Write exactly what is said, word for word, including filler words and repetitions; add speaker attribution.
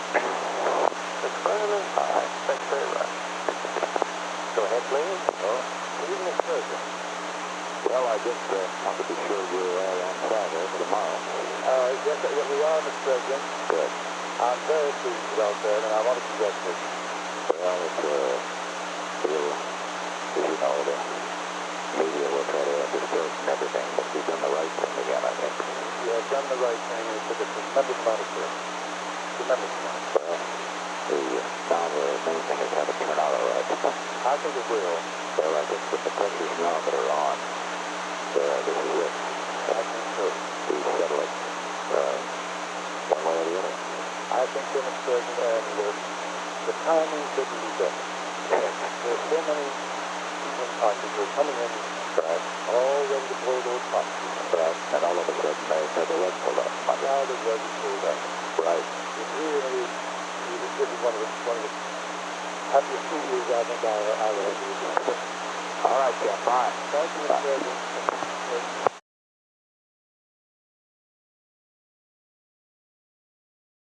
Speaker 1: Mister President? Hi. Thanks very much. Go ahead, please.
Speaker 2: Oh,
Speaker 1: Good evening, Mister President.
Speaker 2: well, I just uh, want to be sure you're uh, on Friday for tomorrow.
Speaker 1: Uh, yes, uh, we are, Mister President.
Speaker 2: Good.
Speaker 1: I'm very pleased with our turn, and I want to congratulate you.
Speaker 2: Well, it's uh, real, as you know, the media will try to distort and everything, but we've done the right thing again, I think.
Speaker 1: You have done the right thing, and it took a tremendous amount of work. Tremendous amount.
Speaker 2: Well, the, uh, now the main thing is have it turn out all right.
Speaker 1: I think it will.
Speaker 2: Well, I think with the pressures now that are on, uh, this is it.
Speaker 1: I think so.
Speaker 2: We settle it uh, one way or the other.
Speaker 1: I think so, Mister President, and uh, the timing couldn't be better. There's so many people in Congress who are coming in
Speaker 2: Right.
Speaker 1: all ready to blow those pops.
Speaker 2: Right. And all of a sudden, they have the rug pulled up.
Speaker 1: Now the rug is pulled up.
Speaker 2: Right.
Speaker 1: It really, this is one of the, one of the happiest two years I think I, I ever had.
Speaker 2: All right, Jeff. Bye.
Speaker 1: Thank you, Mister President.